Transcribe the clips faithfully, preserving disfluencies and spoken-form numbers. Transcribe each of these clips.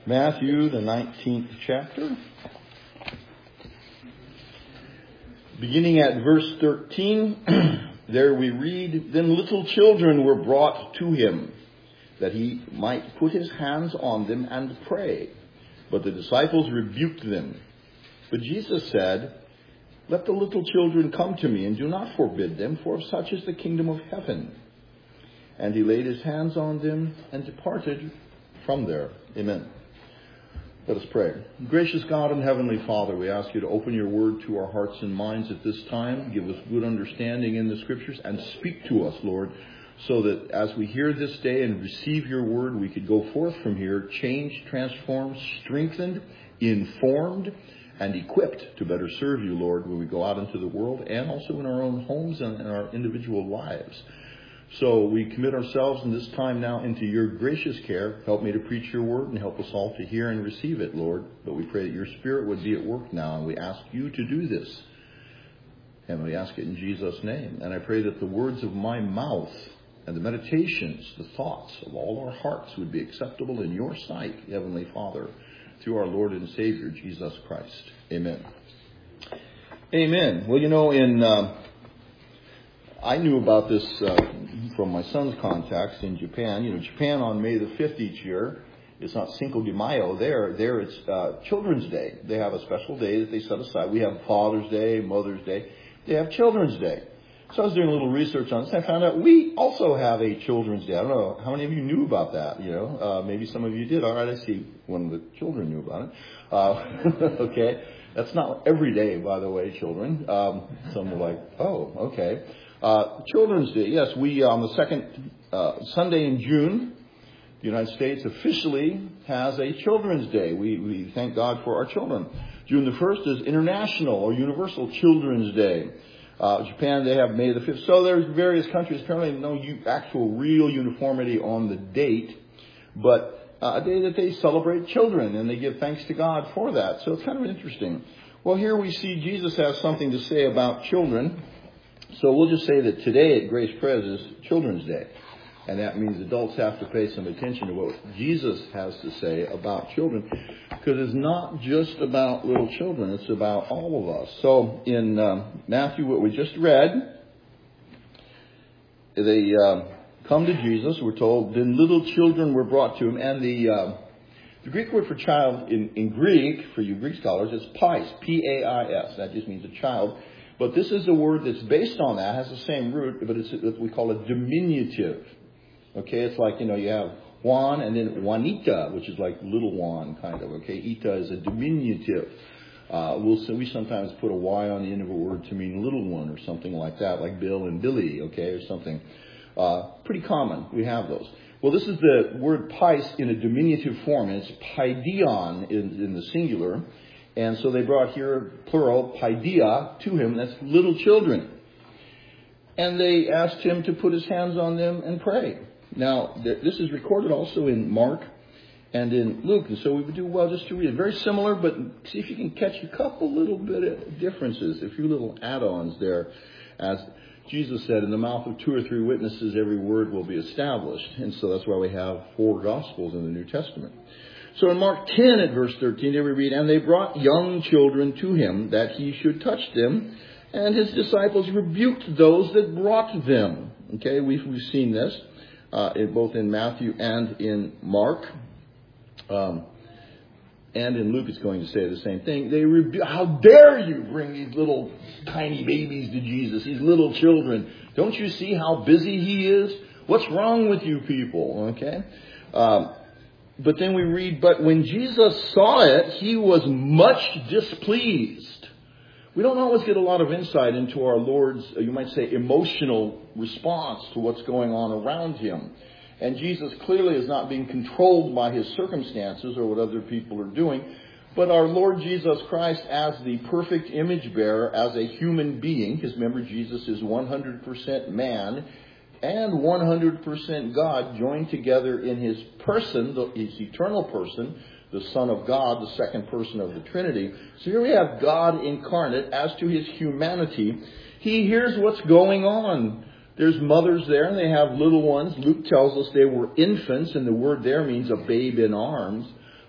Matthew, the nineteenth chapter. Beginning at verse thirteen, there we read, "Then little children were brought to him, that he might put his hands on them and pray. But the disciples rebuked them. But Jesus said, 'Let the little children come to me, and do not forbid them, for of such is the kingdom of heaven.' And he laid his hands on them and departed from there." Amen. Let us pray. Gracious God and Heavenly Father, we ask you to open your word to our hearts and minds at this time. Give us good understanding in the scriptures and speak to us, Lord, so that as we hear this day and receive your word, we could go forth from here changed, transformed, strengthened, informed, and equipped to better serve you, Lord, when we go out into the world and also in our own homes and in our individual lives. So we commit ourselves in this time now into your gracious care. Help me to preach your word and help us all to hear and receive it, Lord. But we pray that your Spirit would be at work now, and we ask you to do this. And we ask it in Jesus' name. And I pray that the words of my mouth and the meditations, the thoughts of all our hearts would be acceptable in your sight, Heavenly Father, through our Lord and Savior, Jesus Christ. Amen. Amen. Well, you know, in... Uh, I knew about this uh, from my son's contacts in Japan. You know, Japan on May the fifth each year, it's not Cinco de Mayo. There, there it's uh, Children's Day. They have a special day that they set aside. We have Father's Day, Mother's Day. They have Children's Day. So I was doing a little research on this. I found out we also have a Children's Day. I don't know how many of you knew about that. You know, uh, maybe some of you did. All right, I see one of the children knew about it. Uh, okay, that's not every day, by the way, children. Um, some were like, oh, okay. Uh, Children's Day, yes, we, on the second uh, Sunday in June, the United States officially has a Children's Day. We, we thank God for our children. June the first is International or Universal Children's Day. Uh, Japan, they have May the fifth. So there's various countries, apparently no u- actual real uniformity on the date, but uh, a day that they celebrate children, and they give thanks to God for that. So it's kind of interesting. Well, here we see Jesus has something to say about children. So we'll just say that today at Grace Pres is Children's Day. And that means adults have to pay some attention to what Jesus has to say about children. Because it's not just about little children. It's about all of us. So in um, Matthew, what we just read, they uh, come to Jesus. We're told, then little children were brought to him. And the uh, the Greek word for child in, in Greek, for you Greek scholars, is pais, P A I S. That just means a child. But this is a word that's based on that, has the same root, but it's what we call a diminutive. Okay, it's like, you know, you have Juan and then Juanita, which is like little Juan, kind of. Okay, Ita is a diminutive. Uh, we'll we sometimes put a Y on the end of a word to mean little one or something like that, like Bill and Billy, okay, or something. Uh, pretty common. We have those. Well, this is the word pais in a diminutive form, and it's paidion in, in the singular. And so they brought here, plural, paidia, to him. That's little children. And they asked him to put his hands on them and pray. Now, this is recorded also in Mark and in Luke. And so we would do well just to read it. Very similar, but see if you can catch a couple little bit of differences, a few little add-ons there. As Jesus said, in the mouth of two or three witnesses, every word will be established. And so that's why we have four Gospels in the New Testament. So in Mark ten at verse thirteen, there we read, "And they brought young children to him, that he should touch them. And his disciples rebuked those that brought them." Okay, we've, we've seen this uh, in, both in Matthew and in Mark. Um, and in Luke, it's going to say the same thing. They rebu- How dare you bring these little tiny babies to Jesus, these little children? Don't you see how busy he is? What's wrong with you people? Okay. Um, But then we read, but when Jesus saw it, he was much displeased. We don't always get a lot of insight into our Lord's, you might say, emotional response to what's going on around him. And Jesus clearly is not being controlled by his circumstances or what other people are doing. But our Lord Jesus Christ, as the perfect image bearer, as a human being, because remember, Jesus is one hundred percent man and one hundred percent God, joined together in his person, his eternal person, the Son of God, the second person of the Trinity. So here we have God incarnate. As to his humanity, he hears what's going on. There's mothers there, and they have little ones. Luke tells us they were infants, and the word there means a babe in arms.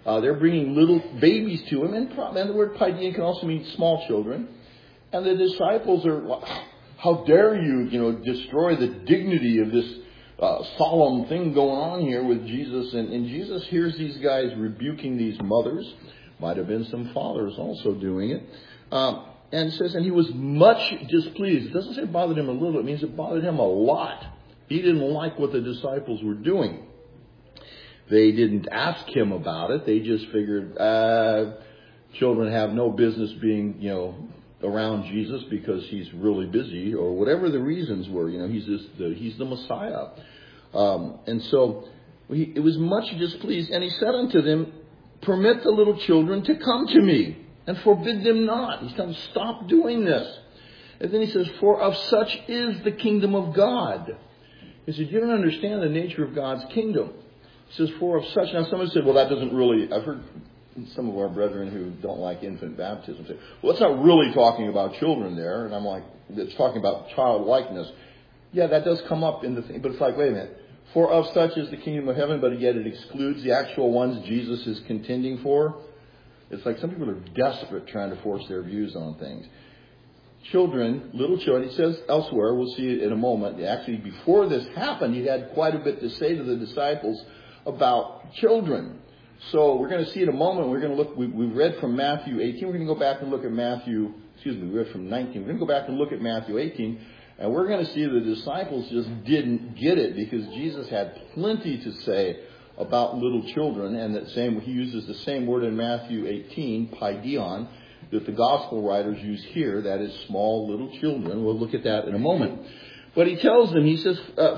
Uh, they're bringing little babies to him. And, and the word paideia can also mean small children. And the disciples are like, how dare you, you know, destroy the dignity of this uh, solemn thing going on here with Jesus. And, and Jesus hears these guys rebuking these mothers. Might have been some fathers also doing it. Um, and it says, and he was much displeased. It doesn't say it bothered him a little. It means it bothered him a lot. He didn't like what the disciples were doing. They didn't ask him about it. They just figured, uh, children have no business being, you know, around Jesus because he's really busy, or whatever the reasons were. You know, he's just the, he's the Messiah. Um, and so he, it was much displeased. And he said unto them, permit the little children to come to me, and forbid them not. He's telling them, stop doing this. And then he says, for of such is the kingdom of God. He said, you don't understand the nature of God's kingdom. He says, for of such. Now, somebody said, well, that doesn't really, I've heard some of our brethren who don't like infant baptism say, well, it's not really talking about children there. And I'm like, it's talking about childlikeness. Yeah, that does come up in the thing, but it's like, wait a minute. For of such is the kingdom of heaven, but yet it excludes the actual ones Jesus is contending for. It's like some people are desperate trying to force their views on things. Children, little children, he says elsewhere, we'll see it in a moment. Actually, before this happened, he had quite a bit to say to the disciples about children. So we're going to see in a moment, we're going to look, we, we read from Matthew eighteen. We're going to go back and look at Matthew, excuse me, we read from nineteen. We're going to go back and look at Matthew eighteen. And we're going to see the disciples just didn't get it because Jesus had plenty to say about little children. And that same, he uses the same word in Matthew eighteen, paideon, that the gospel writers use here. That is small little children. We'll look at that in a moment. But he tells them, he says, uh,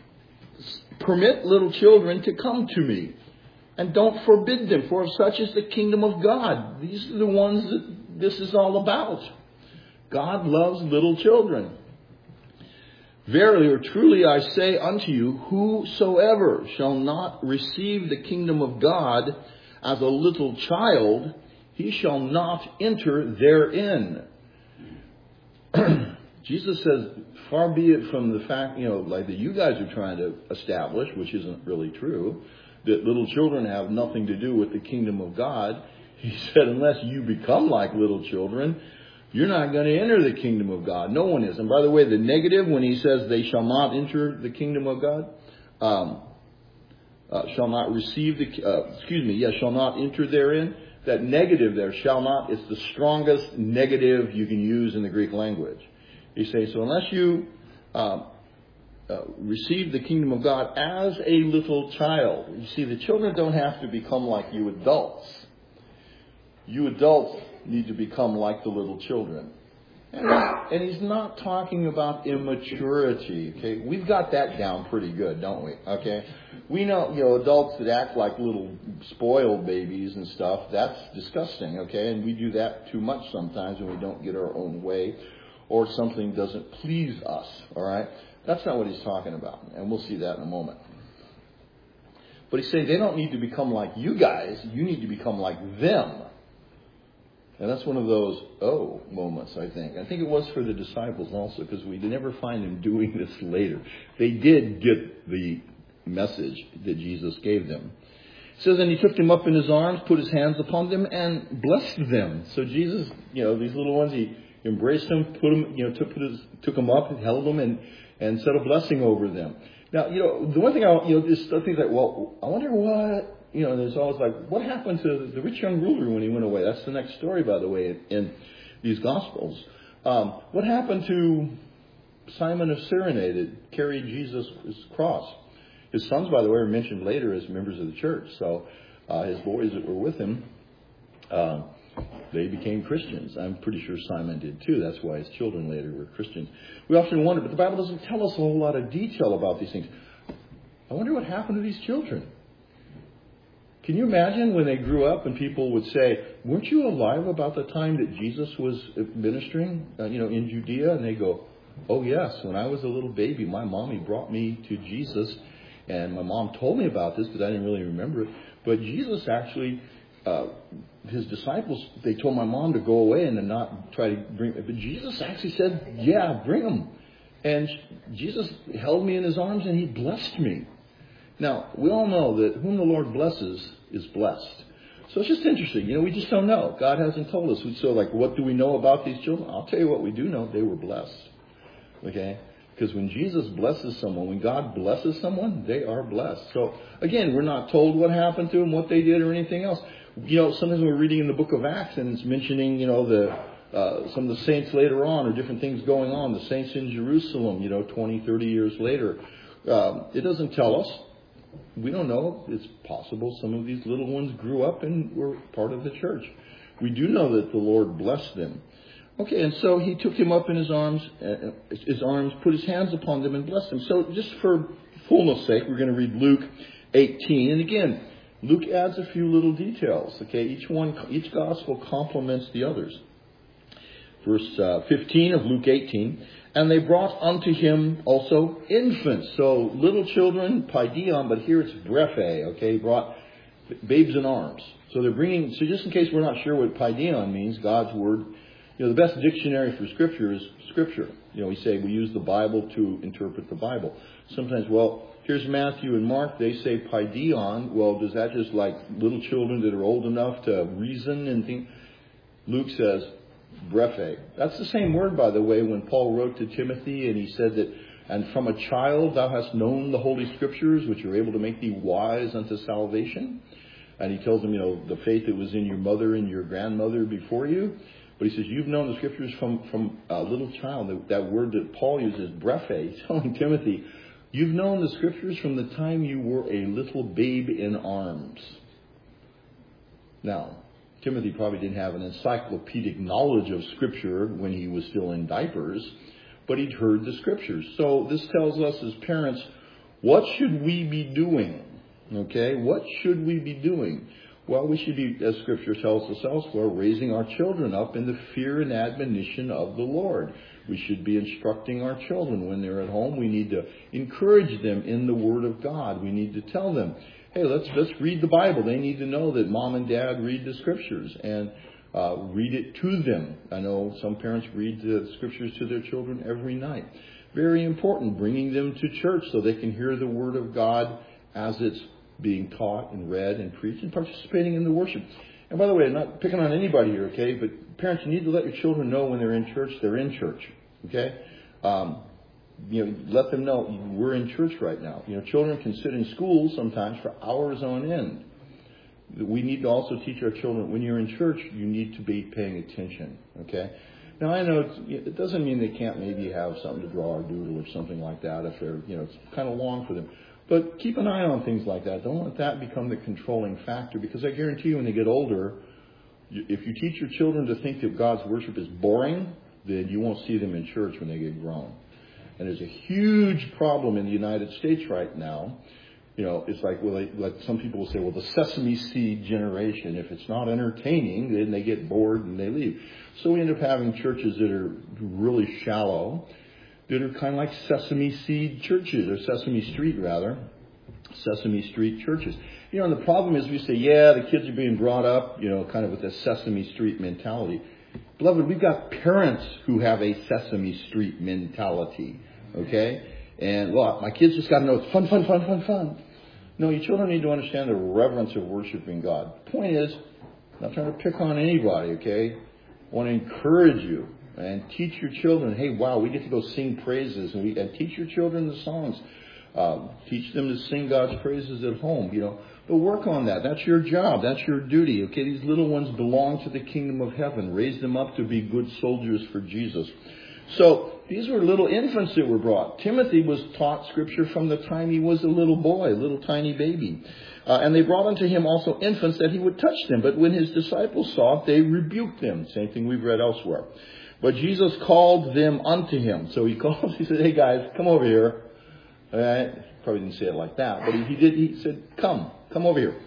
permit little children to come to me. And don't forbid them, for of such is the kingdom of God. These are the ones that this is all about. God loves little children. Verily or truly I say unto you, whosoever shall not receive the kingdom of God as a little child, he shall not enter therein. Jesus says, far be it from the fact, you know, like that you guys are trying to establish, which isn't really true, that little children have nothing to do with the kingdom of God. He said, unless you become like little children, you're not going to enter the kingdom of God. No one is. And by the way, the negative, when he says they shall not enter the kingdom of God, um, uh, shall not receive the, uh, excuse me, yes, shall not enter therein. That negative there, shall not, is the strongest negative you can use in the Greek language. He says, so unless you uh, uh, receive the kingdom of God as a little child, you see, the children don't have to become like you adults. You adults need to become like the little children. And he's, and he's not talking about immaturity, okay? We've got that down pretty good, don't we? Okay? We know, you know, adults that act like little spoiled babies and stuff, that's disgusting, okay? And we do that too much sometimes when we don't get our own way or something doesn't please us, all right? That's not what he's talking about, and we'll see that in a moment. But he's saying they don't need to become like you guys, you need to become like them. And that's one of those, oh, moments, I think. I think it was for the disciples also, because we never find them doing this later. They did get the message that Jesus gave them. It says, and he took them up in his arms, put his hands upon them, and blessed them. So Jesus, you know, these little ones, he embraced them, put them, you know, took, put his, took them up, held them, and, and said a blessing over them. Now, you know, the one thing I, you know, this stuff, things like, well, I wonder what... You know, there's always like, what happened to the rich young ruler when he went away? That's the next story, by the way, in, in these Gospels. Um, what happened to Simon of Cyrene that carried Jesus' cross? His sons, by the way, are mentioned later as members of the church. So uh, his boys that were with him, uh, they became Christians. I'm pretty sure Simon did too. That's why his children later were Christians. We often wonder, but the Bible doesn't tell us a whole lot of detail about these things. I wonder what happened to these children. Can you imagine when they grew up and people would say, weren't you alive about the time that Jesus was ministering, uh, you know, in Judea? And they go, oh, yes. When I was a little baby, my mommy brought me to Jesus. And my mom told me about this because I didn't really remember it. But Jesus actually, uh, his disciples, they told my mom to go away and to not try to bring, but Jesus actually said, yeah, bring them. And Jesus held me in his arms and he blessed me. Now, we all know that whom the Lord blesses is blessed. So it's just interesting. You know, we just don't know. God hasn't told us. So like, what do we know about these children? I'll tell you what we do know. They were blessed. Okay? Because when Jesus blesses someone, when God blesses someone, they are blessed. So again, we're not told what happened to them, what they did, or anything else. You know, sometimes we're reading in the book of Acts and it's mentioning, you know, the uh, some of the saints later on or different things going on. The saints in Jerusalem, you know, twenty, thirty years later. Um, it doesn't tell us. We don't know. It's possible some of these little ones grew up and were part of the church. We do know that the Lord blessed them. Okay, and so he took him up in his arms, uh, his arms, put his hands upon them and blessed them. So just for fullness sake, we're going to read Luke eighteen. And again, Luke adds a few little details. Okay, each one, each gospel complements the others. Verse uh, fifteen of Luke eighteen. And they brought unto him also infants. So little children, paideon, but here it's brephe. Okay, brought babes in arms. So they're bringing, so just in case we're not sure what paideon means, God's word, you know, the best dictionary for scripture is scripture. You know, we say we use the Bible to interpret the Bible. Sometimes, well, here's Matthew and Mark, they say paideon. Well, does that just like little children that are old enough to reason and think? Luke says brephe. That's the same word, by the way, when Paul wrote to Timothy and he said that, and from a child thou hast known the Holy Scriptures, which are able to make thee wise unto salvation. And he tells him, you know, the faith that was in your mother and your grandmother before you. But he says, you've known the Scriptures from, from a little child. That, that word that Paul uses, brephe, he's telling Timothy, you've known the Scriptures from the time you were a little babe in arms. Now, Timothy probably didn't have an encyclopedic knowledge of Scripture when he was still in diapers, but he'd heard the Scriptures. So this tells us as parents, what should we be doing? Okay, what should we be doing? Well, we should be, as Scripture tells us elsewhere, raising our children up in the fear and admonition of the Lord. We should be instructing our children when they're at home. We need to encourage them in the Word of God. We need to tell them, hey, let's let's read the Bible. They need to know that mom and dad read the Scriptures and uh, read it to them. I know some parents read the Scriptures to their children every night. Very important, bringing them to church so they can hear the Word of God as it's being taught and read and preached and participating in the worship. And by the way, I'm not picking on anybody here, okay? But parents, you need to let your children know when they're in church, they're in church, okay? Um, you know, let them know we're in church right now. You know, children can sit in school sometimes for hours on end. We need to also teach our children when you're in church, you need to be paying attention, okay? Now, I know it's, it doesn't mean they can't maybe have something to draw or doodle or something like that if they're, you know, it's kind of long for them. But keep an eye on things like that. Don't let that become the controlling factor, because I guarantee you when they get older, if you teach your children to think that God's worship is boring, then you won't see them in church when they get grown. And there's a huge problem in the United States right now. You know, it's like, well, they, like some people will say, well, the Sesame Seed generation, if it's not entertaining, then they get bored and they leave. So we end up having churches that are really shallow, that are kind of like Sesame Seed churches, or Sesame Street rather, Sesame Street churches. You know, and the problem is we say, yeah, the kids are being brought up, you know, kind of with a Sesame Street mentality. Beloved, we've got parents who have a Sesame Street mentality, okay? And, well, my kids just got to know it's fun, fun, fun, fun, fun. No, your children need to understand the reverence of worshiping God. The point is, I'm not trying to pick on anybody, okay? I want to encourage you. And teach your children, hey, wow, we get to go sing praises. And, we, and teach your children the songs. Um, teach them to sing God's praises at home, you know. But work on that. That's your job. That's your duty. Okay, these little ones belong to the kingdom of heaven. Raise them up to be good soldiers for Jesus. So these were little infants that were brought. Timothy was taught Scripture from the time he was a little boy, a little tiny baby. Uh, and they brought unto him also infants that he would touch them. But when his disciples saw it, they rebuked them. Same thing we've read elsewhere. But Jesus called them unto him. So he called, he said, hey guys, come over here. All right? Probably didn't say it like that, but he, he did, he said, come, come over here.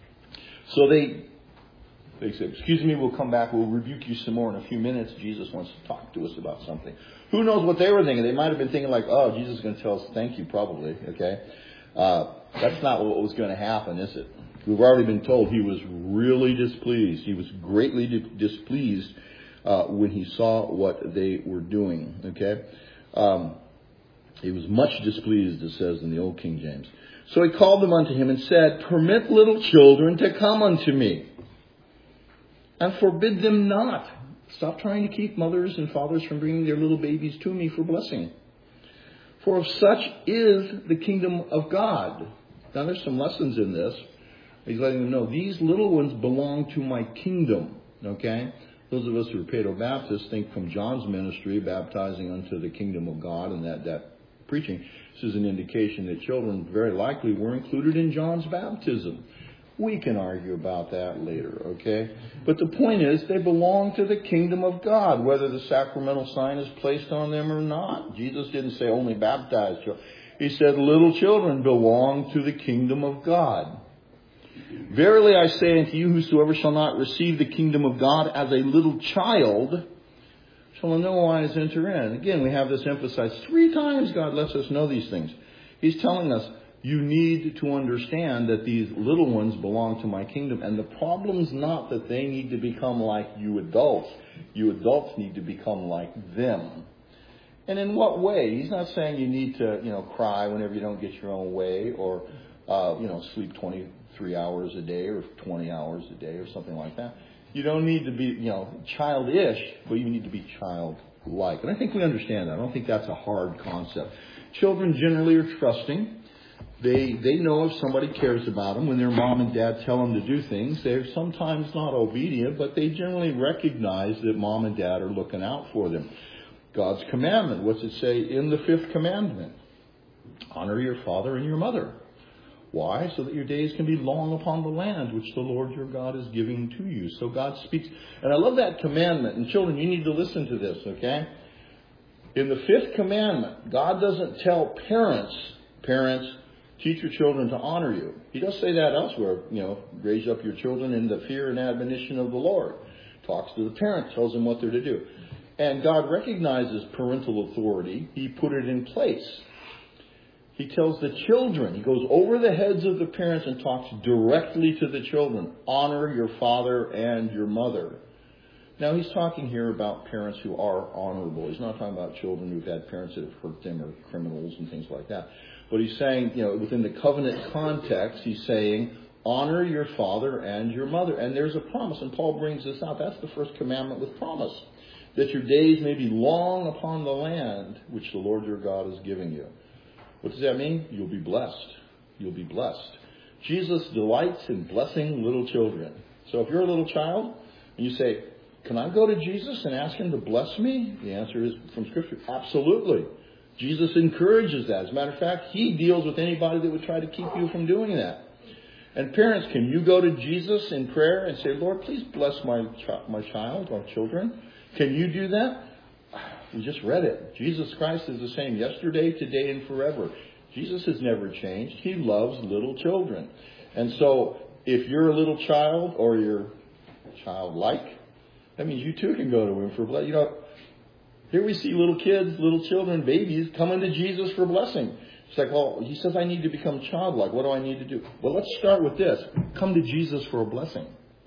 So they, they said, excuse me, we'll come back, we'll rebuke you some more in a few minutes. Jesus wants to talk to us about something. Who knows what they were thinking? They might have been thinking like, oh, Jesus is going to tell us thank you, probably, okay? Uh, that's not what was going to happen, is it? We've already been told he was really displeased. He was greatly di- displeased Uh, when he saw what they were doing, okay? Um, he was much displeased, it says in the Old King James. So he called them unto him and said, permit little children to come unto me. and forbid them not. Stop trying to keep mothers and fathers from bringing their little babies to me for blessing. For of such is the kingdom of God. Now there's some lessons in this. He's letting them know these little ones belong to my kingdom. Okay? Those of us who are Paedo-Baptists think from John's ministry, baptizing unto the kingdom of God, and that, that preaching, this is an indication that children very likely were included in John's baptism. We can argue about that later, okay? But the point is, they belong to the kingdom of God, whether the sacramental sign is placed on them or not. Jesus didn't say only baptized children. He said little children belong to the kingdom of God. Verily I say unto you, whosoever shall not receive the kingdom of God as a little child shall in no wise enter in. Again, we have this emphasized. Three times God lets us know these things. He's telling us, you need to understand that these little ones belong to my kingdom. And the problem's not that they need to become like you adults. You adults need to become like them. And in what way? He's not saying you need to, you know, cry whenever you don't get your own way, or, uh, you know, sleep twenty-three hours a day or twenty hours a day or something like that. You don't need to be, you know, childish, but you need to be childlike. And I think we understand that. I don't think that's a hard concept. Children generally are trusting. They they know if somebody cares about them. When their mom and dad tell them to do things, they're sometimes not obedient, but they generally recognize that mom and dad are looking out for them. God's commandment, what's it say in the fifth commandment? Honor your father and your mother. Why? So that your days can be long upon the land which the Lord your God is giving to you. So God speaks. And I love that commandment. And children, you need to listen to this, okay? In the fifth commandment, God doesn't tell parents, parents, teach your children to honor you. He does say that elsewhere. You know, raise up your children in the fear and admonition of the Lord. Talks to the parents, tells them what they're to do. And God recognizes parental authority. He put it in place. He tells the children, he goes over the heads of the parents and talks directly to the children. Honor your father and your mother. Now he's talking here about parents who are honorable. He's not talking about children who've had parents that have hurt them or criminals and things like that. But he's saying, you know, within the covenant context, he's saying, honor your father and your mother. And there's a promise, and Paul brings this out. That's the first commandment with promise. That your days may be long upon the land which the Lord your God is giving you. What does that mean? You'll be blessed. You'll be blessed. Jesus delights in blessing little children. So if you're a little child and you say, can I go to Jesus and ask him to bless me? The answer is from Scripture, absolutely. Jesus encourages that. As a matter of fact, he deals with anybody that would try to keep you from doing that. And parents, can you go to Jesus in prayer and say, Lord, please bless my ch- my child or children? Can you do that? We just read it. Jesus Christ is the same yesterday, today, and forever. Jesus has never changed. He loves little children. And so if you're a little child or you're childlike, that means you too can go to him for blessing. You know, here we see little kids, little children, babies coming to Jesus for blessing. It's like, well, he says I need to become childlike. What do I need to do? Well, let's start with this. Come to Jesus for a blessing.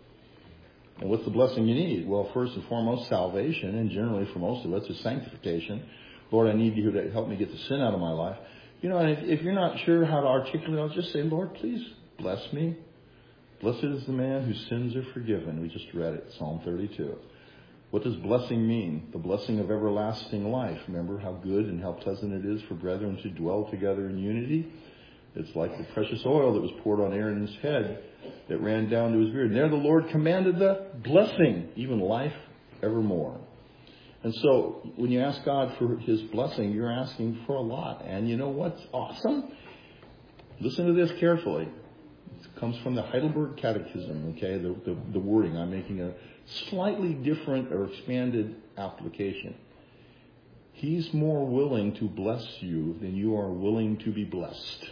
And what's the blessing you need? Well, first and foremost, salvation. And generally for most of us, it's sanctification. Lord, I need you to help me get the sin out of my life. You know, and if, if you're not sure how to articulate, I'll just say, Lord, please bless me. Blessed is the man whose sins are forgiven. We just read it, Psalm thirty-two. What does blessing mean? The blessing of everlasting life. Remember how good and how pleasant it is for brethren to dwell together in unity? It's like the precious oil that was poured on Aaron's head that ran down to his beard. And there the Lord commanded the blessing, even life evermore. And so when you ask God for his blessing, you're asking for a lot. And you know what's awesome? Listen to this carefully. It comes from the Heidelberg Catechism, okay, the, the, the wording. I'm making a slightly different or expanded application. He's more willing to bless you than you are willing to be blessed.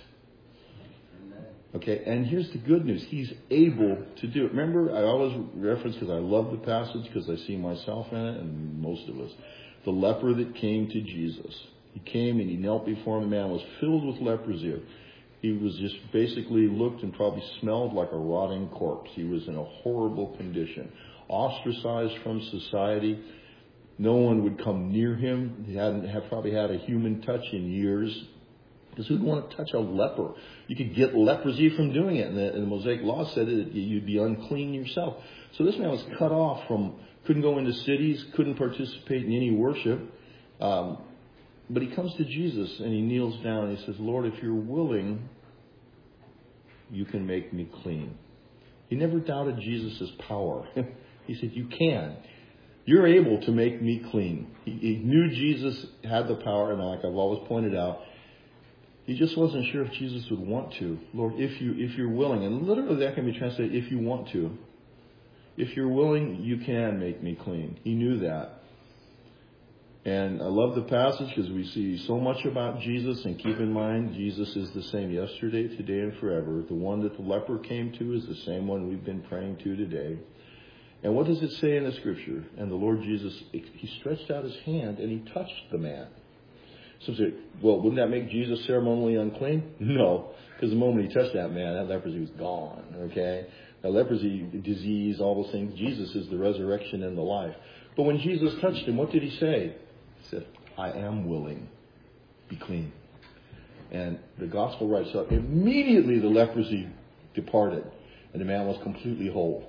Okay, and here's the good news. He's able to do it. Remember, I always reference, because I love the passage, because I see myself in it, and most of us. The leper that came to Jesus. He came and he knelt before him. The man was filled with leprosy. He was just basically looked and probably smelled like a rotting corpse. He was in a horrible condition. Ostracized from society. No one would come near him. He hadn't have probably had a human touch in years. Because who'd want to touch a leper? You could get leprosy from doing it. And the, and the Mosaic law said that you'd be unclean yourself. So this man was cut off from, couldn't go into cities, couldn't participate in any worship. Um, but he comes to Jesus and he kneels down and he says, Lord, if you're willing, you can make me clean. He never doubted Jesus' power. He said, you can. You're able to make me clean. He, he knew Jesus had the power, and like I've always pointed out, he just wasn't sure if Jesus would want to. Lord, if you if you're willing, and literally that can be translated, if you want to. If you're willing, you can make me clean. He knew that. And I love the passage because we see so much about Jesus, and keep in mind, Jesus is the same yesterday, today, and forever. The one that the leper came to is the same one we've been praying to today. And what does it say in the scripture? And the Lord Jesus, he stretched out his hand and he touched the man. Some say, well, wouldn't that make Jesus ceremonially unclean? No, because the moment he touched that man, that leprosy was gone, okay? Now, leprosy, disease, all those things, Jesus is the resurrection and the life. But when Jesus touched him, what did he say? He said, I am willing. Be clean. And the gospel writes up, immediately the leprosy departed and the man was completely whole.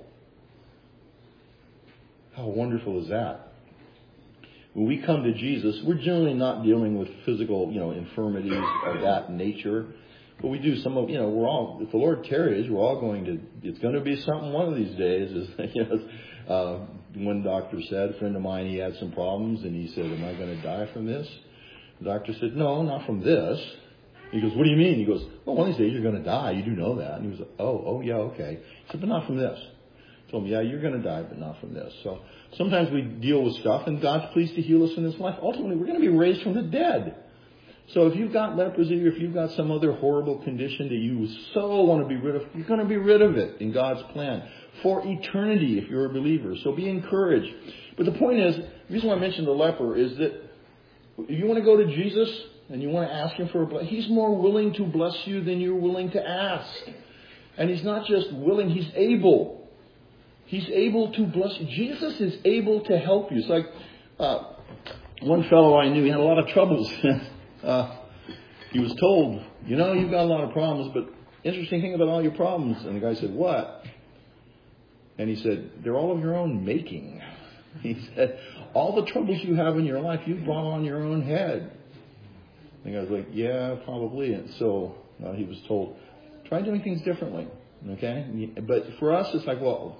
How wonderful is that? When we come to Jesus, we're generally not dealing with physical, you know, infirmities of that nature. But we do some of, you know, we're all, if the Lord tarries, we're all going to, it's going to be something one of these days. Is, you know, uh, one doctor said, a friend of mine, he had some problems, and he said, am I going to die from this? The doctor said, no, not from this. He goes, what do you mean? He goes, well, one of these days you're going to die. You do know that. And he was like, oh, oh, yeah, okay. He said, but not from this. I told him, yeah, you're going to die, but not from this. So sometimes we deal with stuff, and God's pleased to heal us in this life. Ultimately, we're going to be raised from the dead. So if you've got leprosy or if you've got some other horrible condition that you so want to be rid of, you're going to be rid of it in God's plan for eternity if you're a believer. So be encouraged. But the point is, the reason why I mentioned the leper is that if you want to go to Jesus and you want to ask him for a blessing, he's more willing to bless you than you're willing to ask. And he's not just willing, he's able. He's able to bless you. Jesus is able to help you. It's like uh, one fellow I knew, he had a lot of troubles. uh, he was told, you know, you've got a lot of problems, but interesting thing about all your problems. And the guy said, what? And he said, they're all of your own making. He said, all the troubles you have in your life, you've brought on your own head. And the guy was like, yeah, probably. And so uh, he was told, try doing things differently. Okay? But for us, it's like, well,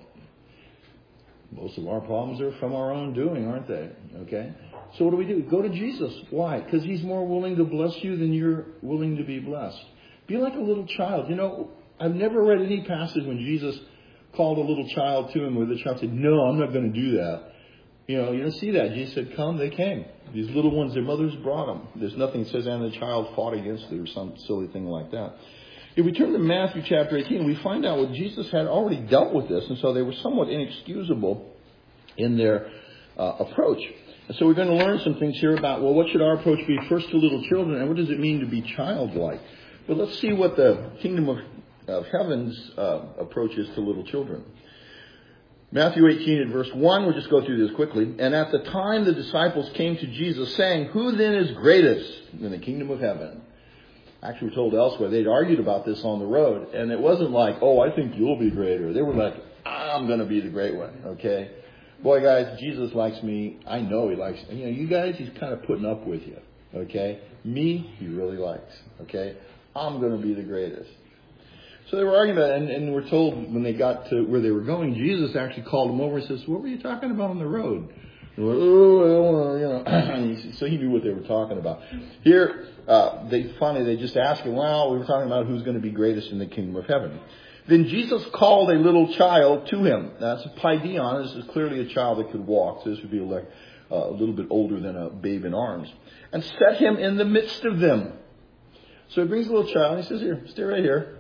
most of our problems are from our own doing, aren't they? Okay? So what do we do? Go to Jesus. Why? Because he's more willing to bless you than you're willing to be blessed. Be like a little child. You know, I've never read any passage when Jesus called a little child to him where the child said, no, I'm not going to do that. You know, you don't see that. Jesus said, come, they came. These little ones, their mothers brought them. There's nothing that says, and the child fought against it or some silly thing like that. If we turn to Matthew chapter eighteen, we find out what Jesus had already dealt with this, and so they were somewhat inexcusable in their uh, approach. And so we're going to learn some things here about, well, what should our approach be first to little children, and what does it mean to be childlike? But let's see what the kingdom of, of heaven's uh, approach is to little children. Matthew eighteen at verse one, we'll just go through this quickly. And at the time the disciples came to Jesus saying, who then is greatest in the kingdom of heaven? Actually, we're told elsewhere, they'd argued about this on the road. And it wasn't like, oh, I think you'll be greater. They were like, I'm going to be the great one. Okay? Boy, guys, Jesus likes me. I know he likes me. You know, you guys, he's kind of putting up with you. Okay? Me, he really likes. Okay? I'm going to be the greatest. So they were arguing about it, and, and we're told when they got to where they were going, Jesus actually called them over and says, what were you talking about on the road? And they went, oh, well, you know. And he, so he knew what they were talking about. Here, uh, they finally, they just asked him, well, we were talking about who's going to be greatest in the kingdom of heaven. Then Jesus called a little child to him. That's a paideon. This is clearly a child that could walk. So this would be like uh, a little bit older than a babe in arms. And set him in the midst of them. So he brings a little child and he says, here, stay right here.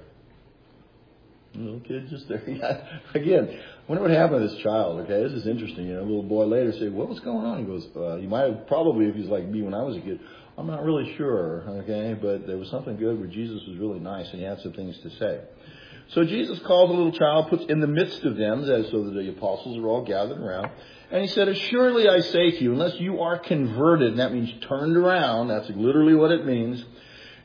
The little kid just there. Again, I wonder what happened to this child. Okay, this is interesting. You know, a little boy later said, what was going on? He goes, uh, you might have probably, if he's like me when I was a kid, I'm not really sure. Okay, but there was something good where Jesus was really nice and he had some things to say. So Jesus calls a little child, puts in the midst of them, so that the apostles are all gathered around. And he said, assuredly I say to you, unless you are converted, and that means turned around, that's literally what it means,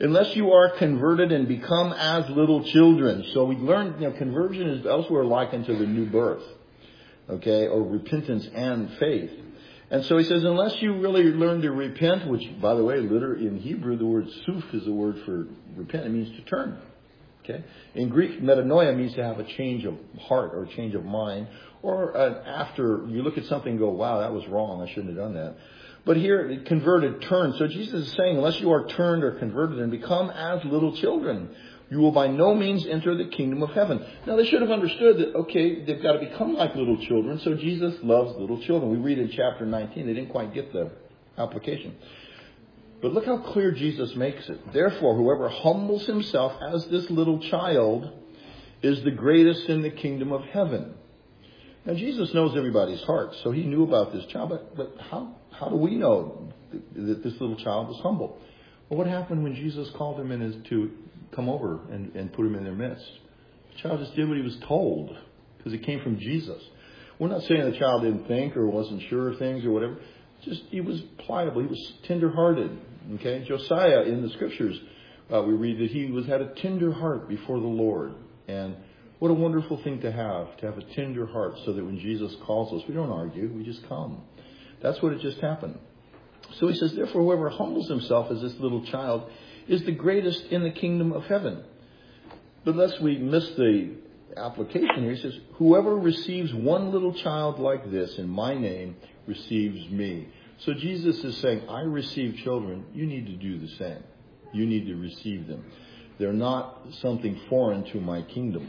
unless you are converted and become as little children. So we learned, you know, conversion is elsewhere likened to the new birth, okay, or repentance and faith. And so he says, unless you really learn to repent, which, by the way, literally in Hebrew, the word suf is the word for repent. It means to turn. Okay. In Greek, metanoia means to have a change of heart or a change of mind. Or uh, after you look at something and go, wow, that was wrong. I shouldn't have done that. But here, converted, turned. So Jesus is saying, unless you are turned or converted and become as little children, you will by no means enter the kingdom of heaven. Now, they should have understood that, okay, they've got to become like little children. So Jesus loves little children. We read in chapter nineteen. They didn't quite get the application. But look how clear Jesus makes it. Therefore, whoever humbles himself as this little child is the greatest in the kingdom of heaven. Now, Jesus knows everybody's heart, so he knew about this child. But, but how, how do we know that this little child was humble? Well, what happened when Jesus called him in his, to come over and, and put him in their midst? The child just did what he was told because it came from Jesus. We're not saying the child didn't think or wasn't sure of things or whatever. Just he was pliable. He was tender-hearted. Okay, Josiah in the scriptures, uh, we read that he was had a tender heart before the Lord. And what a wonderful thing to have, to have a tender heart so that when Jesus calls us, we don't argue, we just come. That's what had just happened. So he says, therefore, whoever humbles himself as this little child is the greatest in the kingdom of heaven. But lest we miss the application here, he says, whoever receives one little child like this in my name receives me. So Jesus is saying, I receive children. You need to do the same. You need to receive them. They're not something foreign to my kingdom.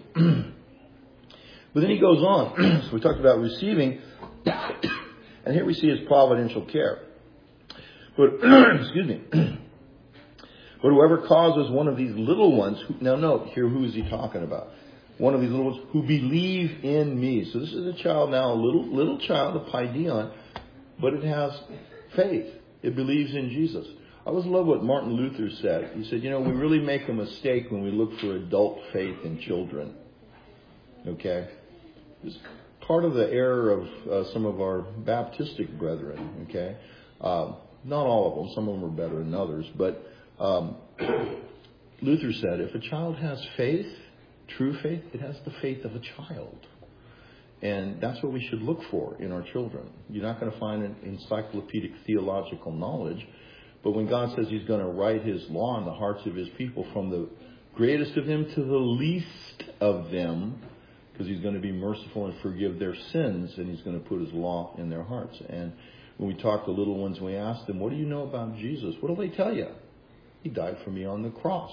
But then he goes on. So we talked about receiving. And here we see his providential care. But, excuse me. But whoever causes one of these little ones, who, now note here, who is he talking about? One of these little ones who believe in me. So this is a child now, a little little child, a paideon, but it has faith. It believes in Jesus. I always love what Martin Luther said. He said, you know, we really make a mistake when we look for adult faith in children. Okay? It's part of the error of uh, some of our Baptistic brethren. Okay? Um, not all of them. Some of them are better than others. But um, Luther said, if a child has faith, true faith, it has the faith of a child. And that's what we should look for in our children. You're not going to find an encyclopedic theological knowledge. But when God says he's going to write his law in the hearts of his people, from the greatest of them to the least of them, because he's going to be merciful and forgive their sins, and he's going to put his law in their hearts. And when we talk to little ones, we ask them, what do you know about Jesus? What do they tell you? He died for me on the cross,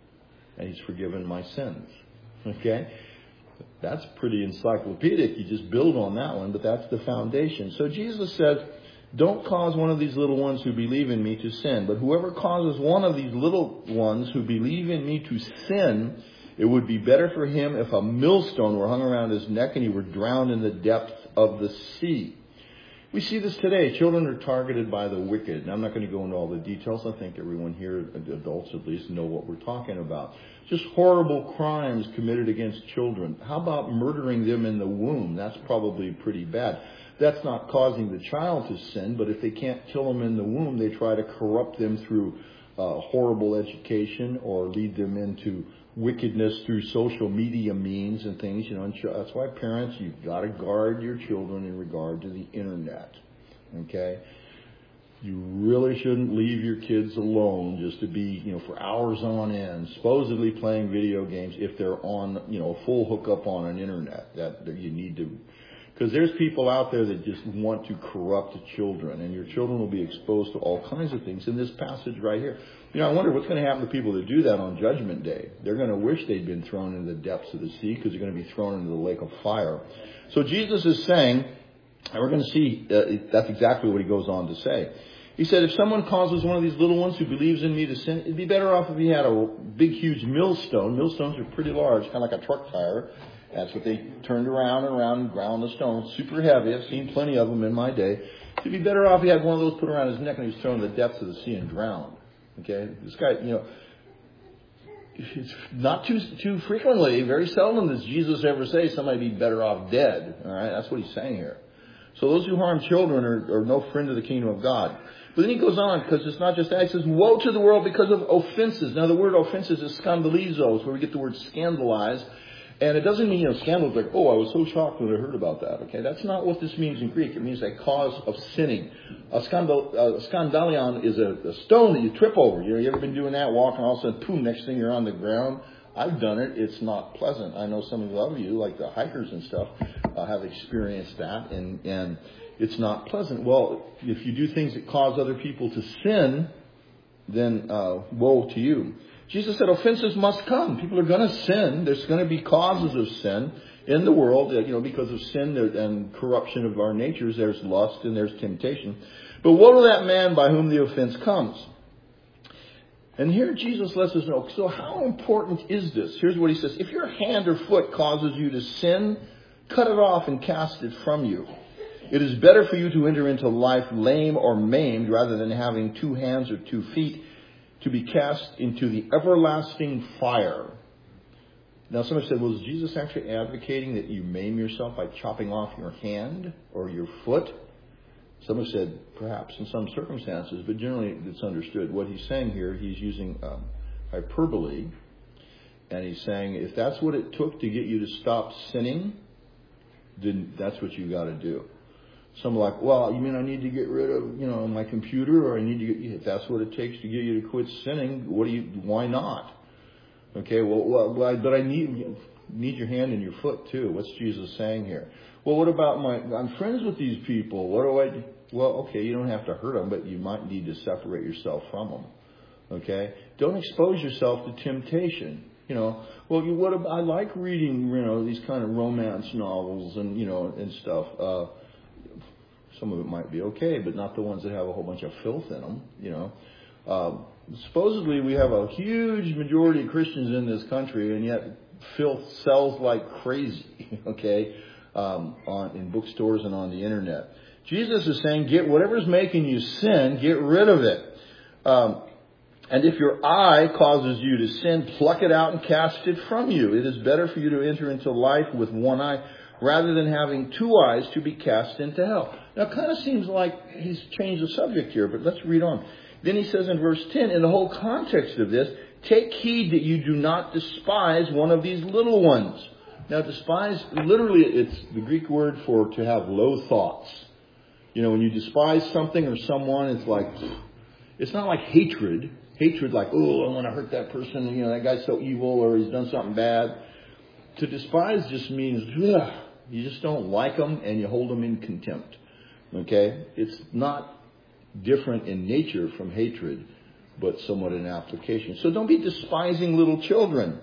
and he's forgiven my sins. Okay? That's pretty encyclopedic. You just build on that one, but that's the foundation. So Jesus said, don't cause one of these little ones who believe in me to sin. But whoever causes one of these little ones who believe in me to sin, it would be better for him if a millstone were hung around his neck and he were drowned in the depths of the sea. We see this today. Children are targeted by the wicked. And I'm not going to go into all the details. I think everyone here, adults at least, know what we're talking about. Just horrible crimes committed against children. How about murdering them in the womb? That's probably pretty bad. That's not causing the child to sin, but if they can't kill them in the womb, they try to corrupt them through uh, horrible education or lead them into wickedness through social media means and things. You know, and that's why parents, you've got to guard your children in regard to the internet. Okay? You really shouldn't leave your kids alone just to be, you know, for hours on end, supposedly playing video games if they're on, you know, a full hookup on an internet. That, that you need to, because there's people out there that just want to corrupt children, and your children will be exposed to all kinds of things. In this passage right here, you know, I wonder what's going to happen to people that do that on Judgment Day. They're going to wish they'd been thrown into the depths of the sea, because they're going to be thrown into the lake of fire. So Jesus is saying, and we're going to see uh, that's exactly what he goes on to say. He said, if someone causes one of these little ones who believes in me to sin, it'd be better off if he had a big, huge millstone. Millstones are pretty large, kind of like a truck tire. That's what they turned around and around and ground the stone. Super heavy. I've seen plenty of them in my day. It'd be better off if he had one of those put around his neck and he was thrown in the depths of the sea and drowned. Okay? This guy, you know, it's not too too frequently, very seldom does Jesus ever say somebody be better off dead. All right? That's what he's saying here. So those who harm children are, are no friend of the kingdom of God. But then he goes on, because it's not just that. He says, woe to the world because of offenses. Now the word offenses is scandalizo. It's where we get the word scandalize. And it doesn't mean, you know, scandal is like, oh, I was so shocked when I heard about that. Okay, that's not what this means in Greek. It means a cause of sinning. A scandal, a scandalion is a, a stone that you trip over. You know, you ever been doing that, walking, all of a sudden, boom, next thing you're on the ground. I've done it. It's not pleasant. I know some of you, like the hikers and stuff, uh, have experienced that, and, and it's not pleasant. Well, if you do things that cause other people to sin, then uh, woe to you. Jesus said offenses must come. People are going to sin. There's going to be causes of sin in the world. You know, because of sin and corruption of our natures, there's lust and there's temptation. But woe to that man by whom the offense comes. And here Jesus lets us know, so how important is this? Here's what he says. If your hand or foot causes you to sin, cut it off and cast it from you. It is better for you to enter into life lame or maimed rather than having two hands or two feet to be cast into the everlasting fire. Now somebody said, well, is Jesus actually advocating that you maim yourself by chopping off your hand or your foot? Some have said perhaps in some circumstances, but generally it's understood. What he's saying here, he's using um, hyperbole. And he's saying if that's what it took to get you to stop sinning, then that's what you got to do. Some are like, well, you mean I need to get rid of, you know, my computer, or I need to get, if that's what it takes to get you to quit sinning, what do you, why not? Okay, well, well but I need, need your hand and your foot too. What's Jesus saying here? Well, what about my, I'm friends with these people. What do I do? Well, okay, you don't have to hurt them, but you might need to separate yourself from them. Okay? Don't expose yourself to temptation. You know, well, you, what about, I like reading, you know, these kind of romance novels and, you know, and stuff. Uh, Some of it might be okay, but not the ones that have a whole bunch of filth in them, you know. Uh, supposedly we have a huge majority of Christians in this country, and yet filth sells like crazy, okay, um, on, in bookstores and on the internet. Jesus is saying, get whatever's making you sin, get rid of it. Um, and if your eye causes you to sin, pluck it out and cast it from you. It is better for you to enter into life with one eye rather than having two eyes to be cast into hell. Now, it kind of seems like he's changed the subject here, but let's read on. Then he says in verse ten, in the whole context of this, take heed that you do not despise one of these little ones. Now, despise, literally, it's the Greek word for to have low thoughts. You know, when you despise something or someone, it's like, it's not like hatred. Hatred like, oh, I want to hurt that person. You know, that guy's so evil or he's done something bad. To despise just means, ugh, you just don't like them and you hold them in contempt. Okay? It's not different in nature from hatred, but somewhat in application. So don't be despising little children.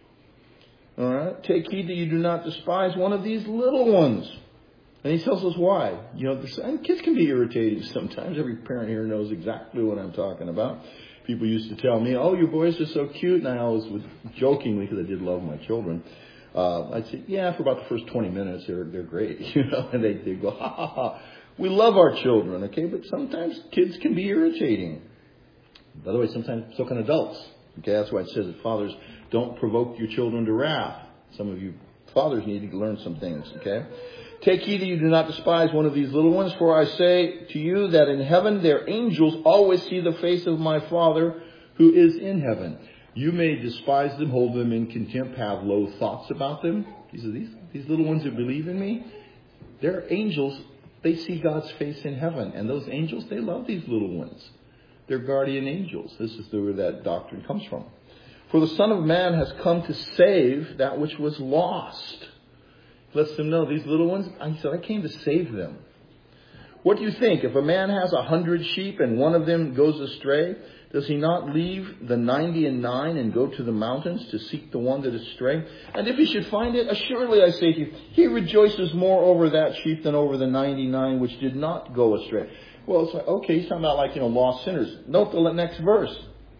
All right? Take heed that you do not despise one of these little ones. And he tells us why. You know, the, and kids can be irritating sometimes. Every parent here knows exactly what I'm talking about. People used to tell me, oh, your boys are so cute. And I always would, jokingly, because I did love my children, uh, I'd say, yeah, for about the first twenty minutes, they're they're great. You know, and they they go, ha, ha, ha. We love our children, okay? But sometimes kids can be irritating. By the way, sometimes so can adults. Okay, that's why it says that fathers don't provoke your children to wrath. Some of you fathers need to learn some things, okay? Take heed that you do not despise one of these little ones, for I say to you that in heaven their angels always see the face of my Father who is in heaven. You may despise them, hold them in contempt, have low thoughts about them. These are these, these little ones that believe in me. They're angels. They see God's face in heaven. And those angels, they love these little ones. They're guardian angels. This is where that doctrine comes from. For the Son of Man has come to save that which was lost. Lets them know these little ones, he said, I came to save them. What do you think? If a man has a hundred sheep and one of them goes astray, does he not leave the ninety and nine and go to the mountains to seek the one that is straying? And if he should find it, assuredly I say to you, he rejoices more over that sheep than over the ninety-nine which did not go astray. Well, it's like, okay, he's talking about like, you know, lost sinners. Note the next verse.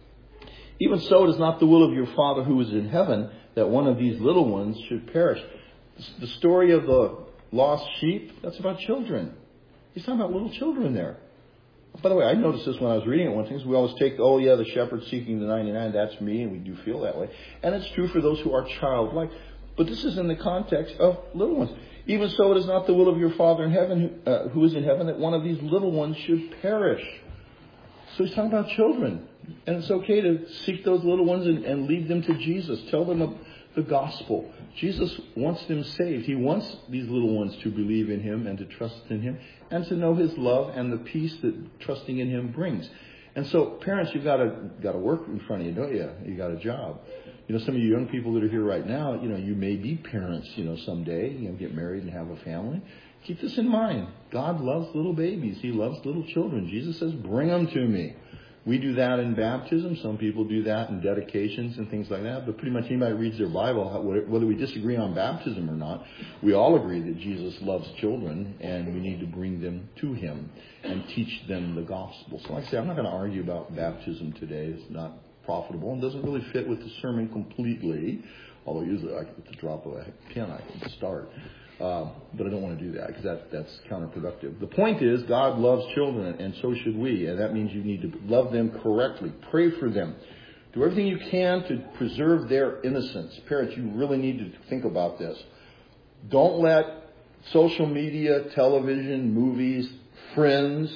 Even so, it is not the will of your Father who is in heaven that one of these little ones should perish. The story of the lost sheep, that's about children. He's talking about little children there. By the way, I noticed this when I was reading it one thing. We always take, oh yeah, the shepherd seeking the ninety-nine, that's me, and we do feel that way. And it's true for those who are childlike. But this is in the context of little ones. Even so, it is not the will of your Father in heaven, uh, who is in heaven, that one of these little ones should perish. So he's talking about children. And it's okay to seek those little ones and, and lead them to Jesus. Tell them of the gospel. Jesus wants them saved. He wants these little ones to believe in him and to trust in him and to know his love and the peace that trusting in him brings. And so, parents, you've got to got to work in front of you, don't you? You got a job. You know, some of you young people that are here right now, you know, you may be parents, you know, someday, you know, get married and have a family. Keep this in mind. God loves little babies. He loves little children. Jesus says, bring them to me. We do that in baptism. Some people do that in dedications and things like that. But pretty much anybody reads their Bible, whether we disagree on baptism or not, we all agree that Jesus loves children and we need to bring them to him and teach them the gospel. So like I say, I'm not going to argue about baptism today. It's not profitable and doesn't really fit with the sermon completely. Although usually I, with the drop of a pen I can start. Uh, but I don't want to do that because that, that's counterproductive. The point is God loves children and so should we. And that means you need to love them correctly. Pray for them. Do everything you can to preserve their innocence. Parents, you really need to think about this. Don't let social media, television, movies, friends,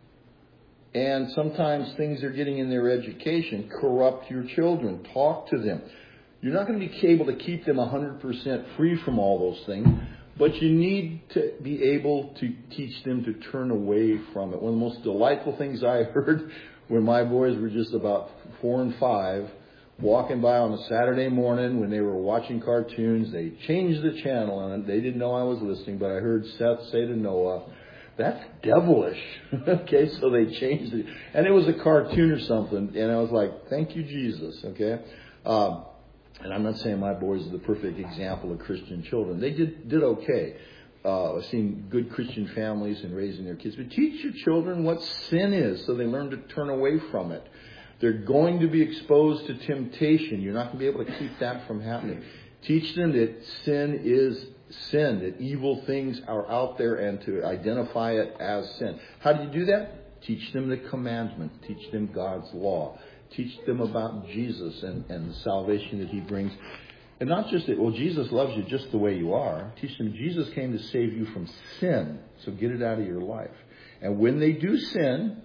and sometimes things they're getting in their education corrupt your children. Talk to them. You're not going to be able to keep them one hundred percent free from all those things. But you need to be able to teach them to turn away from it. One of the most delightful things I heard when my boys were just about four and five, walking by on a Saturday morning when they were watching cartoons, they changed the channel and they didn't know I was listening, but I heard Seth say to Noah, that's devilish. Okay, so they changed it. And it was a cartoon or something. And I was like, thank you, Jesus. Okay. Um, And I'm not saying my boys are the perfect example of Christian children. They did did okay. Uh, I've seen good Christian families in raising their kids. But teach your children what sin is so they learn to turn away from it. They're going to be exposed to temptation. You're not going to be able to keep that from happening. Teach them that sin is sin, that evil things are out there and to identify it as sin. How do you do that? Teach them the commandments. Teach them God's law. Teach them about Jesus and, and the salvation that he brings. And not just that, well, Jesus loves you just the way you are. Teach them Jesus came to save you from sin. So get it out of your life. And when they do sin,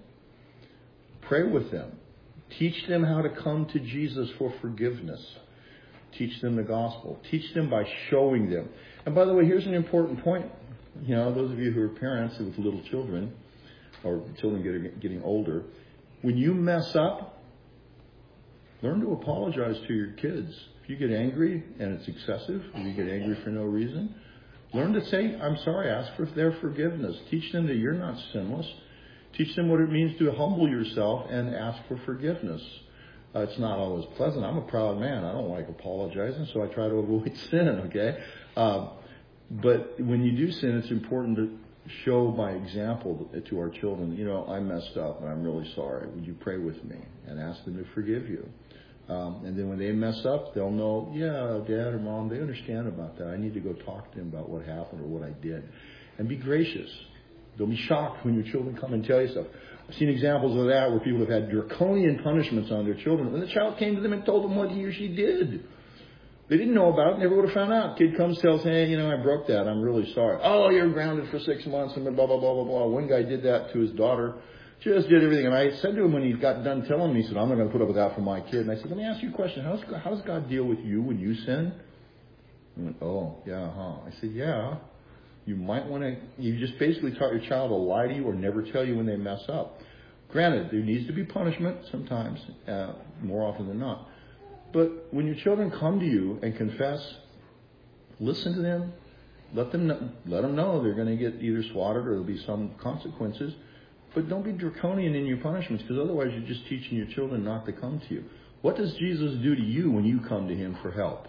pray with them. Teach them how to come to Jesus for forgiveness. Teach them the gospel. Teach them by showing them. And by the way, here's an important point. You know, those of you who are parents with little children, or children getting, getting older, when you mess up, learn to apologize to your kids. If you get angry and it's excessive, if you get angry for no reason, learn to say, I'm sorry, ask for their forgiveness. Teach them that you're not sinless. Teach them what it means to humble yourself and ask for forgiveness. Uh, it's not always pleasant. I'm a proud man. I don't like apologizing, so I try to avoid sin, okay? Uh, but when you do sin, it's important to show by example to our children, you know, I messed up and I'm really sorry. Would you pray with me? And ask them to forgive you. Um, and then when they mess up, they'll know, yeah, Dad or Mom, they understand about that. I need to go talk to them about what happened or what I did. And be gracious. Don't be shocked when your children come and tell you stuff. I've seen examples of that where people have had draconian punishments on their children. When the child came to them and told them what he or she did, they didn't know about it, never would have found out. Kid comes, tells, hey, you know, I broke that. I'm really sorry. Oh, you're grounded for six months and blah, blah, blah, blah, blah. One guy did that to his daughter. Just did everything. And I said to him when he got done telling me, he said, I'm not going to put up with that for my kid. And I said, let me ask you a question. How does God, how does God deal with you when you sin? He went, oh, yeah, huh. I said, yeah. You might want to, you just basically taught your child to lie to you or never tell you when they mess up. Granted, there needs to be punishment sometimes, uh, more often than not. But when your children come to you and confess, listen to them. Let them know, let them know they're going to get either swatted or there'll be some consequences. But don't be draconian in your punishments, because otherwise you're just teaching your children not to come to you. What does Jesus do to you when you come to him for help?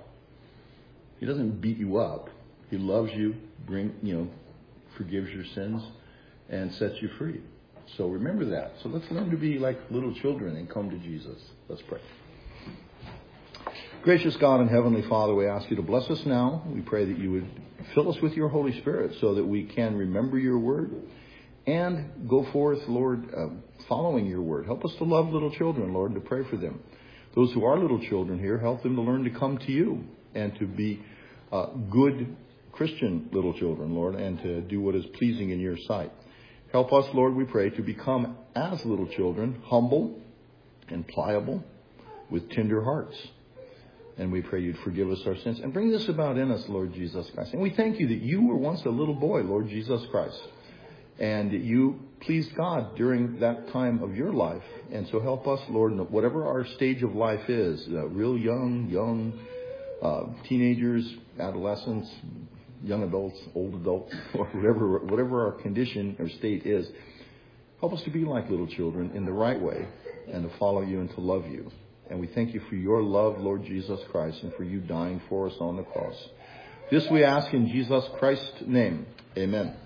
He doesn't beat you up. He loves you, bring you know, forgives your sins, and sets you free. So remember that. So let's learn to be like little children and come to Jesus. Let's pray. Gracious God and Heavenly Father, we ask you to bless us now. We pray that you would fill us with your Holy Spirit so that we can remember your word and go forth, Lord, uh, following your word. Help us to love little children, Lord, and to pray for them. Those who are little children here, help them to learn to come to you and to be uh, good Christian little children, Lord, and to do what is pleasing in your sight. Help us, Lord, we pray, to become as little children, humble and pliable, with tender hearts. And we pray you'd forgive us our sins and bring this about in us, Lord Jesus Christ. And we thank you that you were once a little boy, Lord Jesus Christ. And that you pleased God during that time of your life. And so help us, Lord, whatever our stage of life is, uh, real young, young, uh, teenagers, adolescents, young adults, old adults, or whatever, whatever our condition or state is, help us to be like little children in the right way and to follow you and to love you. And we thank you for your love, Lord Jesus Christ, and for you dying for us on the cross. This we ask in Jesus Christ's name. Amen.